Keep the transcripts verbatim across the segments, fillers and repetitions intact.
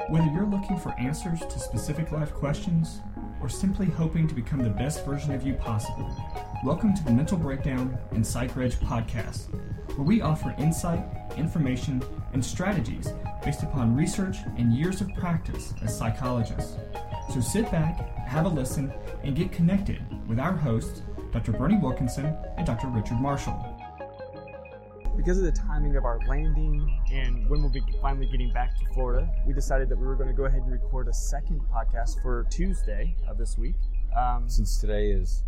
Whether you're looking for answers to specific life questions or simply hoping to become the best version of you possible, welcome to the Mental Breakdown and PsychReg podcast, where we offer insight, information, and strategies based upon research and years of practice as psychologists. So sit back, have a listen, and get connected with our hosts, Doctor Bernie Wilkinson and Doctor Richard Marshall. Because of the timing of our landing and when we'll be finally getting back to Florida, we decided that we were going to go ahead and record a second podcast for Tuesday of this week. Um, Since today is...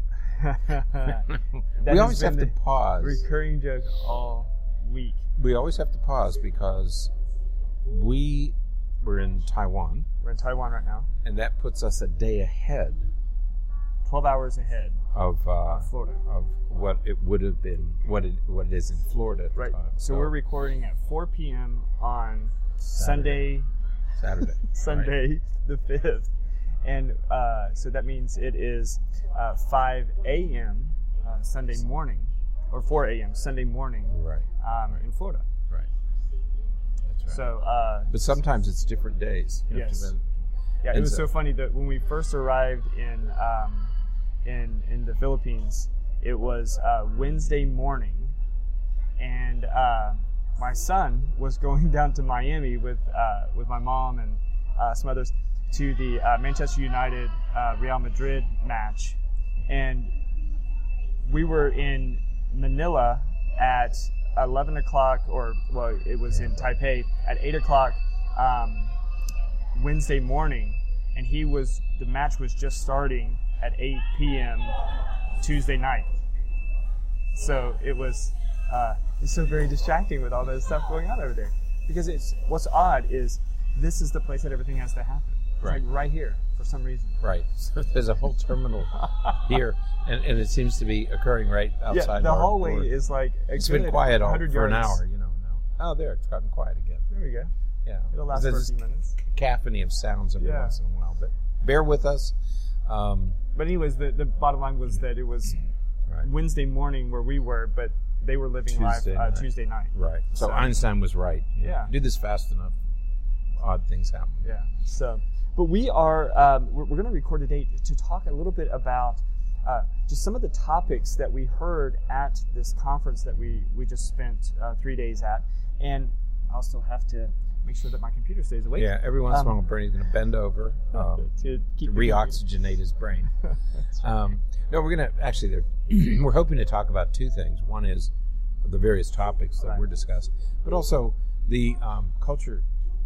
we we always have to pause. Recurring joke all week. We always have to pause because we were in Taiwan. We're in Taiwan right now. And that puts us a day ahead. twelve hours ahead of uh, Florida. Of what it would have been, what it what it is in Florida at the right. time. So, so we're recording at four p.m. on Saturday. Saturday. Sunday right. the fifth. And uh, so that means it is uh, five a.m. Uh, Sunday morning, or four a.m. Sunday morning right. um, in Florida. Right. That's right. So, uh, but sometimes it's different days. You yes. have to yeah, it was so, so funny that when we first arrived in um, in in the Philippines, it was uh, Wednesday morning, and uh, my son was going down to Miami with uh, with my mom and uh, some others to the uh, Manchester United uh, Real Madrid match, and we were in Manila at eleven o'clock, or well, it was in Taipei at eight o'clock um, Wednesday morning, and he was the match was just starting at eight p.m. Tuesday night. So it was uh, it's so very distracting with all this stuff going on over there, because it's what's odd is this is the place that everything has to happen. It's right. like right here for some reason. Right. So there's a whole terminal here, and, and it seems to be occurring right outside. Yeah, the our hallway door. is like a it's good been quiet all, for yards. an hour, you know. Now, oh, there it's gotten quiet again. There we go. Yeah, it'll last for a few minutes. Cacophony of sounds every yeah. once in a while, but bear with us. Um, but anyways, the, the bottom line was that it was right. Wednesday morning where we were, but they were living Tuesday live uh, night. Tuesday night. Right. So, so Einstein was right. You yeah. know, do this fast enough, odd things happen. Yeah. So, but we are um, we're, we're going to record today to talk a little bit about uh, just some of the topics that we heard at this conference that we we just spent uh, three days at, and I'll still have to make sure that my computer stays awake. Yeah, every once in a um, while, Bernie's going to bend over um, to keep to reoxygenate his brain. right. um, no, we're going to actually, we're hoping to talk about two things. One is the various topics that right. were discussed, but also the um, culture.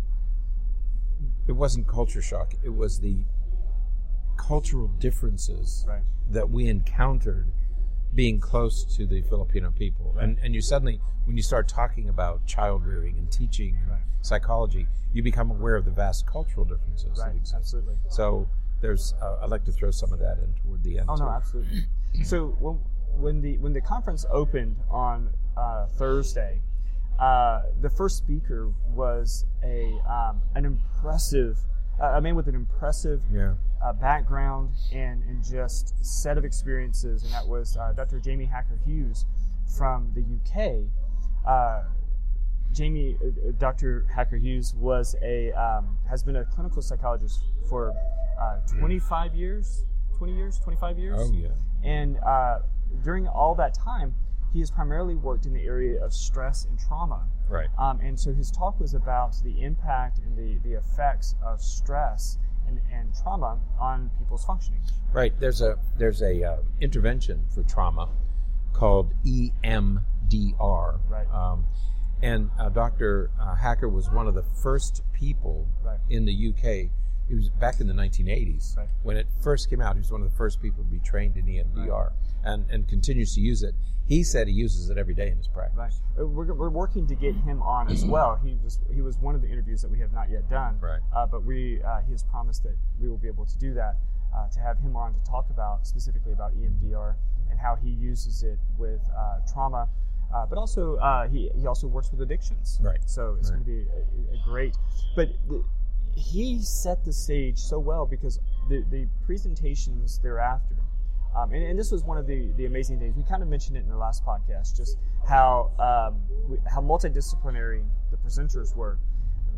It wasn't culture shock. It was the cultural differences right. that we encountered being close to the Filipino people. Right. And and you suddenly, when you start talking about child rearing and teaching and right. psychology, you become aware of the vast cultural differences right. that exist. Absolutely. So there's, uh, I'd like to throw some of that in toward the end. Oh, too. no, absolutely. So when, when the when the conference opened on uh, Thursday, uh, the first speaker was a um, an impressive, uh, a man with an impressive yeah. uh, background and, and just set of experiences, and that was uh, Doctor Jamie Hacker Hughes from the U K. Uh, Jamie, uh, Doctor Hacker Hughes was a um, has been a clinical psychologist for uh, twenty-five years, twenty years, twenty-five years. Oh yeah. And uh, during all that time, he has primarily worked in the area of stress and trauma. Right. Um, and so his talk was about the impact and the, the effects of stress and, and trauma on people's functioning. Right. There's a there's a uh, intervention for trauma called E M D R. Right. Um, and uh, Doctor Uh, Hacker was one of the first people right. in the U K. He was back in the nineteen eighties. Right. When it first came out, he was one of the first people to be trained in E M D R, right. and, and continues to use it. He said he uses it every day in his practice. Right. We're, we're working to get him on as well. He was he was one of the interviews that we have not yet done. Right. Uh, but we uh, he has promised that we will be able to do that, uh, to have him on to talk about specifically about E M D R and how he uses it with uh, trauma. Uh, but also, uh, he he also works with addictions. Right. So it's right. going to be a, a great. But the, he set the stage so well because the the presentations thereafter, um, and, and this was one of the, the amazing things. We kind of mentioned it in the last podcast, just how um, we, how multidisciplinary the presenters were.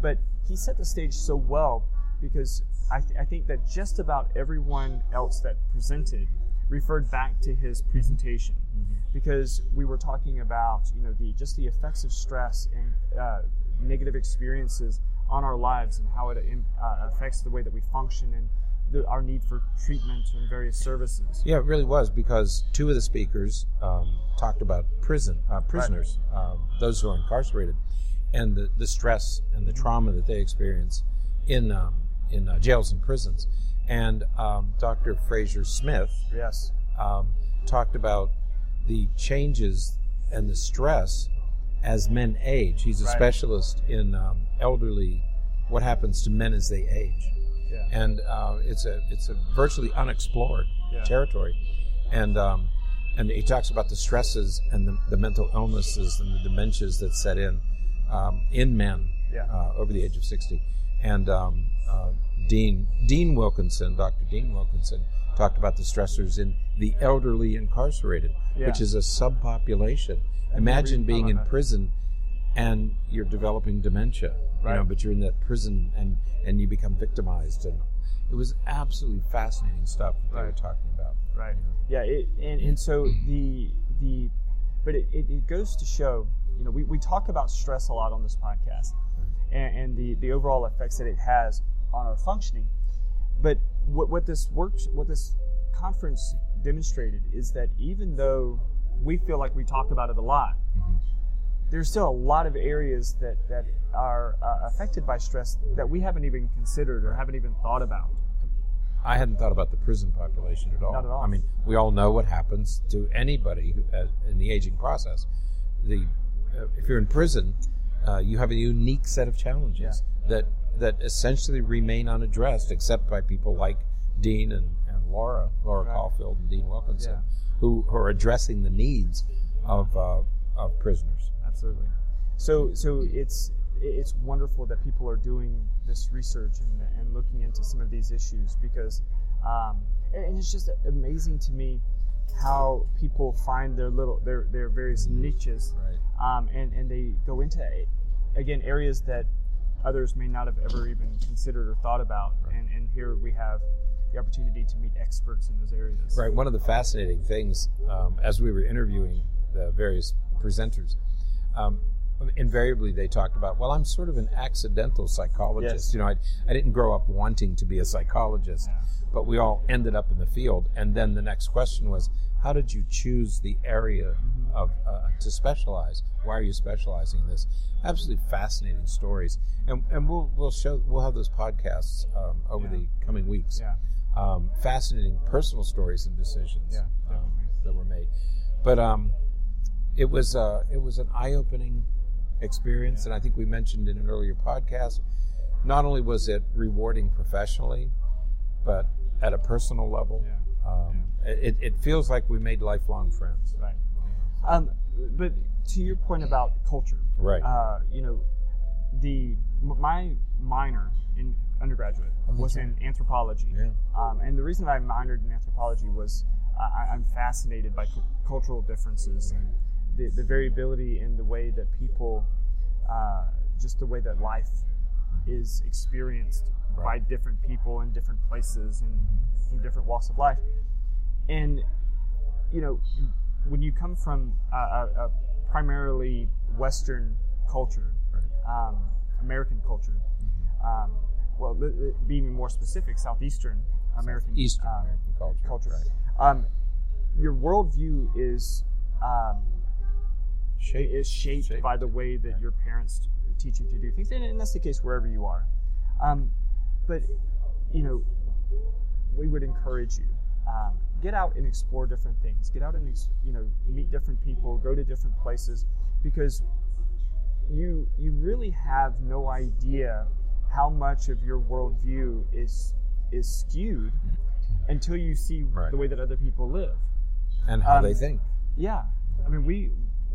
but he set the stage so well because I, th- I think that just about everyone else that presented referred back to his presentation mm-hmm. because we were talking about, you know, the just the effects of stress and uh, negative experiences on our lives and how it uh, affects the way that we function and the, our need for treatment and various services. Yeah, it really was, because two of the speakers um, talked about prison uh, prisoners, right. um, those who are incarcerated, and the, the stress and the trauma that they experience in um, in uh, jails and prisons. And um, Doctor Fraser Smith yes. um, talked about the changes and the stress as men age. He's a right. specialist in um, elderly, what happens to men as they age. Yeah. And uh, it's a it's a virtually unexplored yeah. territory. And um, and he talks about the stresses and the, the mental illnesses and the dementias that set in um, in men yeah. uh, over the age of sixty. And um, uh, Dean Dean Wilkinson, Doctor Dean Wilkinson, talked about the stressors in the elderly incarcerated, yeah. which is a subpopulation. Imagine being in prison and you're developing dementia, right. you know, but you're in that prison and, and you become victimized. And it was absolutely fascinating stuff that right. they were talking about. Right. You know? Yeah. It, and, and so the the but it, it, it goes to show, you know, we, we talk about stress a lot on this podcast and, and the, the overall effects that it has on our functioning. But what, what this works, what this conference demonstrated is that even though we feel like we talk about it a lot, mm-hmm. there's still a lot of areas that, that are uh, affected by stress that we haven't even considered or haven't even thought about. I hadn't thought about the prison population at all. Not at all. I mean, we all know what happens to anybody who, uh, in the aging process. The uh, if you're in prison, uh, you have a unique set of challenges yeah. that that essentially remain unaddressed, except by people like Dean and, and Laura, Laura right. Caulfield and Dean Wilkinson, yeah. who, who are addressing the needs of uh, of prisoners. Absolutely. So so it's it's wonderful that people are doing this research and, and looking into some of these issues because um, and it's just amazing to me how people find their little their their various niches right. um, and and they go into again areas that others may not have ever even considered or thought about right. and and here we have the opportunity to meet experts in those areas. Right. One of the fascinating things um, as we were interviewing the various presenters, um, invariably they talked about, well, I'm sort of an accidental psychologist. Yes. You know, I, I didn't grow up wanting to be a psychologist, yeah. but we all ended up in the field. And then the next question was, how did you choose the area mm-hmm. of uh, to specialize? Why are you specializing in this? Absolutely fascinating stories, and and we'll we'll show we'll have those podcasts um, over yeah. the coming weeks. Yeah. Um, fascinating personal stories and decisions Yeah, um, that were made, but um, it was uh, it was an eye-opening experience, yeah. and I think we mentioned in an earlier podcast. Not only was it rewarding professionally, but at a personal level, Yeah. um, yeah. It, it feels like we made lifelong friends. Right. Um, but to your point about culture, Right. Uh, you know, the my minor in undergraduate Oh, was that's in right. anthropology. Yeah. Um, and the reason I minored in anthropology was uh, I, I'm fascinated by cu- cultural differences and the, the variability in the way that people, uh, just the way that life is experienced Right. by different people in different places and from different walks of life. And, you know, when you come from a, a, a primarily Western culture, Right. um, American culture, Mm-hmm. um, well, th- th- being more specific, Southeastern American Eastern uh, American culture. culture. Right. Um, your worldview is um, Shape. is shaped, Shaped. by the way that Right. your parents teach you to do things, and, and that's the case wherever you are. Um, but you know, we would encourage you um, get out and explore different things. Get out and ex- you know meet different people. Go to different places because you you really have no idea how much of your worldview is is skewed until you see Right. the way that other people live. And how Um, they think. Yeah, I mean, we.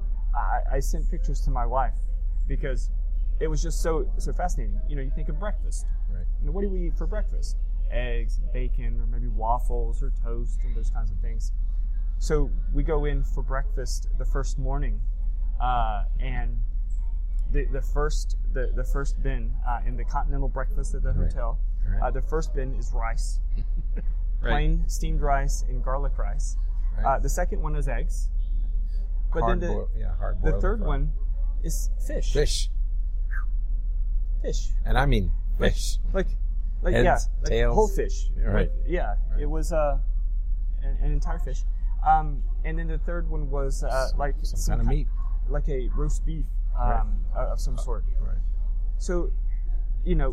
I, I sent pictures to my wife because it was just so so fascinating. You know, you think of breakfast. Right. You know, what do we eat for breakfast? Eggs, bacon, or maybe waffles or toast and those kinds of things. So we go in for breakfast the first morning, uh, and the the first the, the first bin uh, in the continental breakfast at the Right. hotel. Right. Uh, the first bin is rice, Right. plain steamed rice and garlic rice. Right. Uh, the second one is eggs. But hard then the boil, yeah, hard the boiled third fried. one is fish. Fish, Fish. and I mean fish. Like, like Heads, yeah, like tails. whole fish. Right. Like, yeah, Right. it was uh, an, an entire fish. Um, and then the third one was uh, like some kind of ki- meat. like a roast beef um, Right. uh, of some sort. Right. So, you know,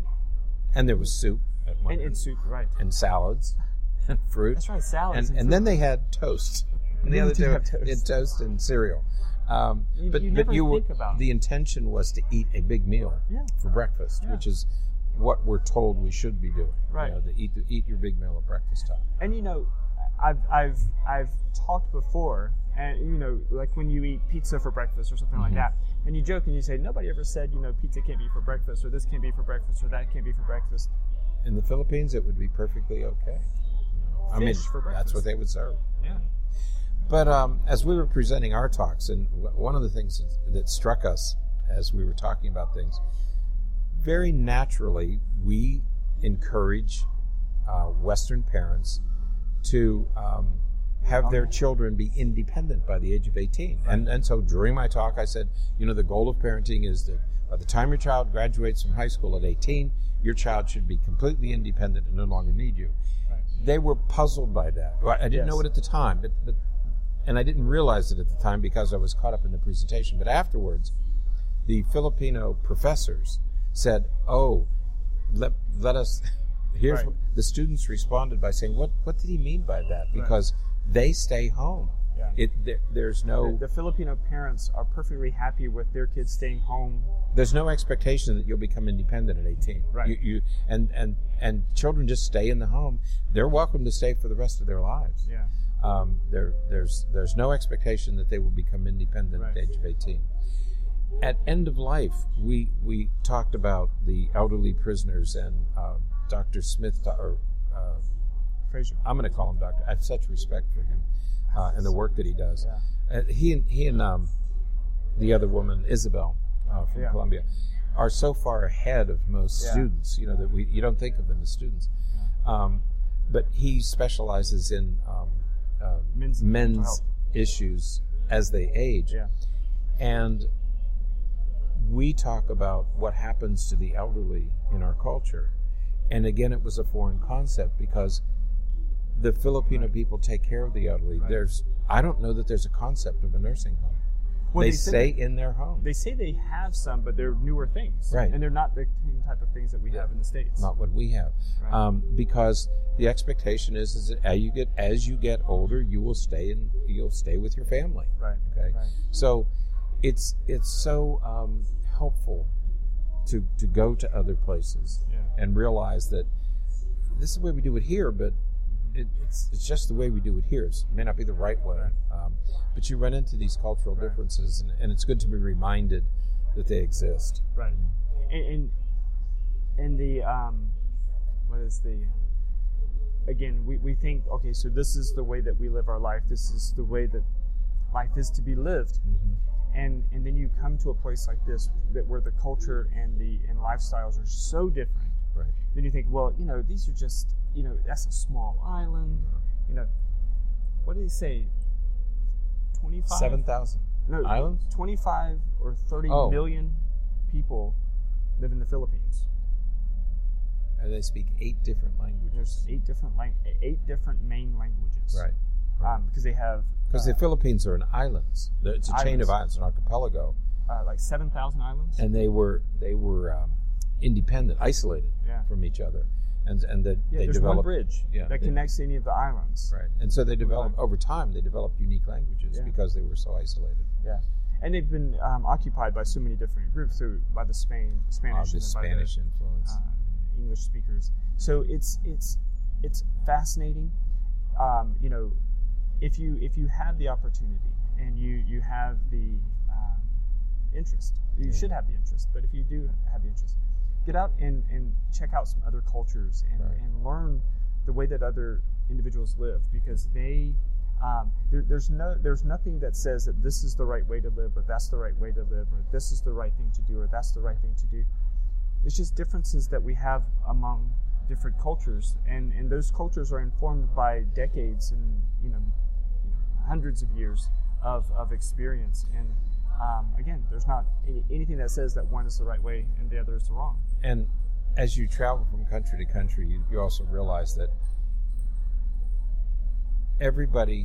And there was soup at one and, end, and soup, right? and salads, and fruit. That's right, salads. And, And, and then they had toast. And the They other did two have toast. they had toast and cereal. Um, You- but you but never you were, think about the intention was to eat a big meal Yeah. for breakfast, Yeah. which is what we're told we should be doing. Right. You know, to eat eat your big meal at breakfast time. and you know, I've I've I've talked before, and you know, like when you eat pizza for breakfast or something Mm-hmm. like that, and you joke and you say nobody ever said, you know, pizza can't be for breakfast, or this can't be for breakfast, or that can't be for breakfast. In the Philippines, it would be perfectly okay. I mean, Fish for that's breakfast. what they would serve. Yeah. But um, as we were presenting our talks, and w- one of the things that, that struck us as we were talking about things, very naturally, we encourage uh, Western parents to um, have their children be independent by the age of eighteen. And, and so during my talk, I said, you know, the goal of parenting is that by the time your child graduates from high school at eighteen, your child should be completely independent and no longer need you. Right. They were puzzled by that. Well, I didn't Yes. know it at the time, but, but and I didn't realize it at the time because I was caught up in the presentation. But afterwards, the Filipino professors said, "Oh, let let us." Here's Right. what the students responded by saying, "What what did he mean by that?" Because they stay home. Yeah. It there, there's no The, the Filipino parents are perfectly happy with their kids staying home. there's no expectation that you'll become independent at eighteen. Right. You, you and and and children just stay in the home. They're welcome to stay for the rest of their lives. Yeah. Um, there, there's there's no expectation that they will become independent at the Right. age of eighteen. At end of life, we we talked about the elderly prisoners, and uh, Doctor Smith, ta- or uh, Fraser. I'm going to call him Doctor. I have such respect for him uh, and the work that he does. Yeah. Uh, he and he and um, the other woman, Isabel uh, from Yeah. Columbia, are so far ahead of most Yeah. students. You know that we you don't think of them as students. Um, but he specializes in um, uh, Men's mental men's health. issues as they age. Yeah. And we talk about what happens to the elderly in our culture. And again, it was a foreign concept because the Filipino Right. people take care of the elderly. Right. There's, I don't know that there's a concept of a nursing home. Well, they, they say stay that- in their home. They say they have some, but they're newer things. Right. And they're not the same type of things that we have in the States. Not what we have, Right. um, because the expectation is, is that as you get as you get older, you will stay in you'll stay with your family. Right. Okay, Right. so it's it's so um, helpful to to go to other places Yeah. and realize that this is the way we do it here, but it, it's it's just the way we do it here. It's, it may not be the right way, um, but you run into these cultural Right. differences, and, and it's good to be reminded that they exist. Right. And, and and the um, what is the again? We, we think okay, so this is the way that we live our life. This is the way that life is to be lived. Mm-hmm. And and then you come to a place like this that where the culture and the and lifestyles are so different. Right. Then you think, well, you know, these are just, you know, that's a small island. You know, what did he say? Twenty-five. Seven thousand No, islands. twenty-five or thirty Oh. million people live in the Philippines. And they speak eight different languages. There's eight different lang- eight different main languages. Right. Um, because they have Because uh, the Philippines are in islands. It's a chain of Islands. islands, an archipelago, uh, like seven thousand islands. and they were they were um, independent, isolated Yeah. from each other, and and that yeah, they there's developed one bridge yeah, that they- connects any of the islands. right, and so they developed Right. over time. They developed unique languages Yeah. because they were so isolated. Yeah, and they've been um, occupied by so many different groups, so by the Spain, Spanish, Uh, the and then by Spanish the, influence. uh, English speakers. So it's it's it's fascinating. Um, you know, if you if you have the opportunity and you you have the um, interest, you Yeah. should have the interest. But if you do have the interest, get out and, and check out some other cultures and, Right. and learn the way that other individuals live, because they Um, there, there's no, there's nothing that says that this is the right way to live, or that's the right way to live, or this is the right thing to do, or that's the right thing to do. It's just differences that we have among different cultures, and, and those cultures are informed by decades and you know, you know hundreds of years of, of experience. And um, again, there's not any, anything that says that one is the right way and the other is the wrong. And as you travel from country to country, you, you also realize that everybody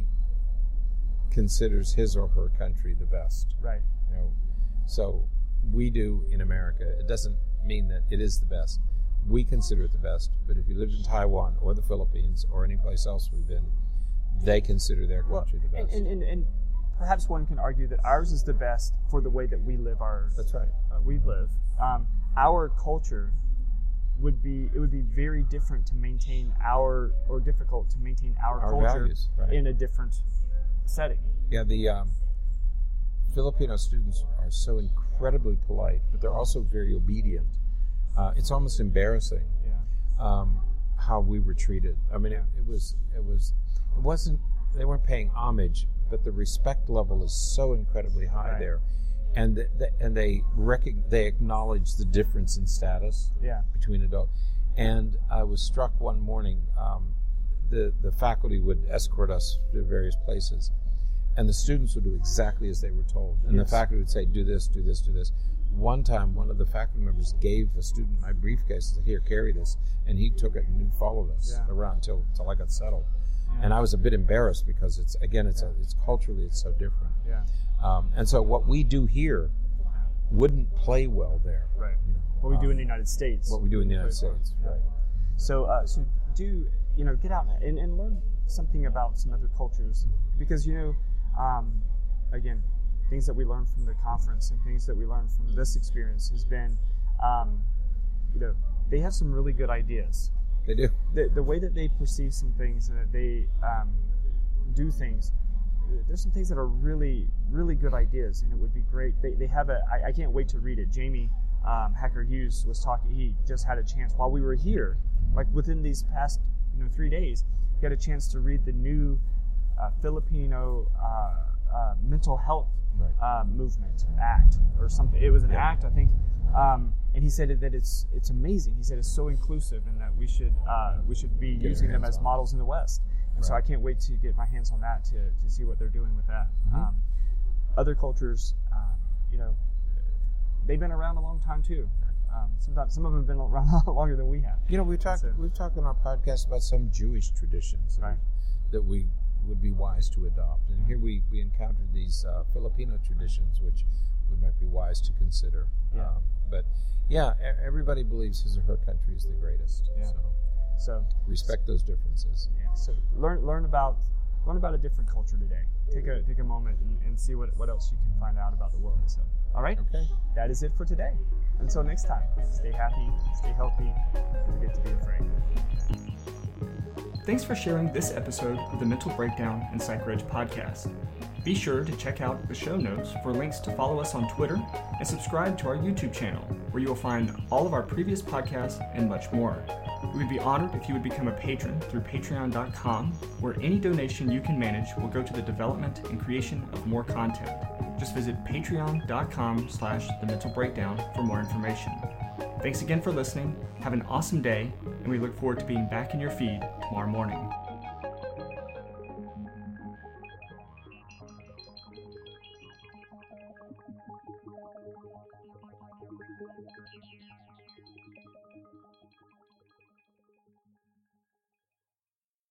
considers his or her country the best. Right. You know, so we do in America. It doesn't mean that it is the best. We consider it the best, but if you lived in Taiwan or the Philippines or any place else we've been, they consider their country well, the best. And, and, and perhaps one can argue that ours is the best for the way that we live our. That's right. Uh, we live. Um, our culture would be it would be very different to maintain our or difficult to maintain our, Our culture values, right. in a different setting. Yeah, the um, Filipino students are so incredibly polite, but they're also very obedient. Uh, it's almost embarrassing Yeah. um, how we were treated. I mean, it, it was it was it wasn't they weren't paying homage, but the respect level is so incredibly high Right. there, and the, the, and they recog- they acknowledge the difference in status Yeah. between adults. And I was struck one morning. Um, the the faculty would escort us to various places, and the students would do exactly as they were told. And Yes. the faculty would say, "Do this, do this, do this." One time, one of the faculty members gave a student my briefcase and said, "Here, carry this," and he took it and he followed us Yeah. around till till I got settled. Yeah. And I was a bit embarrassed because it's again, it's Yeah. a, it's culturally it's so different. Yeah. Um, and so what we do here wouldn't play well there. Right. You know, What we do um, in the United States. what we do in the United Play well. States, Yeah. right? So, uh, so do you know? Get out and, and learn something about some other cultures, because you know, um, again, things that we learned from the conference and things that we learned from this experience has been, um, you know, they have some really good ideas. They do. The the way that they perceive some things and that they um, do things. There's some things that are really, really good ideas, and it would be great. They, they have a. I, I can't wait to read it. Jamie um, Hacker Hughes was talking. He just had a chance while we were here, like within these past, you know, three days. He had a chance to read the new uh, Filipino uh, uh, mental health Right. uh, movement act or something. It was an Yeah. act, I think. Um, and he said that it's it's amazing. He said it's so inclusive, and that we should uh, we should be Get our using them hands as on it. models in the West. And so I Right. can't wait to get my hands on that to, to see what they're doing with that. Mhm. Um, other cultures, uh, you know, they've been around a long time too. Um, sometimes some of them have been around a lot longer than we have. You know, we've talked So- we've talked on our podcast about some Jewish traditions that, Right. we, that we would be wise to adopt, and Mhm. here we, we encountered these uh, Filipino traditions, which we might be wise to consider. Yeah. Um, but yeah, e- everybody believes his or her country is the greatest. Yeah. So So respect those differences. yeah, so learn learn about learn about a different culture today. Take a take a moment and, and see what, what else you can find out about the world. So all right, Okay. that is it for today. Until next time, stay happy, stay healthy, don't forget to be afraid. Thanks for sharing this episode of the Mental Breakdown and PsychReg podcast. Be sure to check out the show notes for links to follow us on Twitter and subscribe to our YouTube channel, where you will find all of our previous podcasts and much more. We would be honored if you would become a patron through patreon dot com, where any donation you can manage will go to the development and creation of more content. Just visit patreon dot com slash the mental breakdown for more information. Thanks again for listening, have an awesome day, and we look forward to being back in your feed tomorrow morning.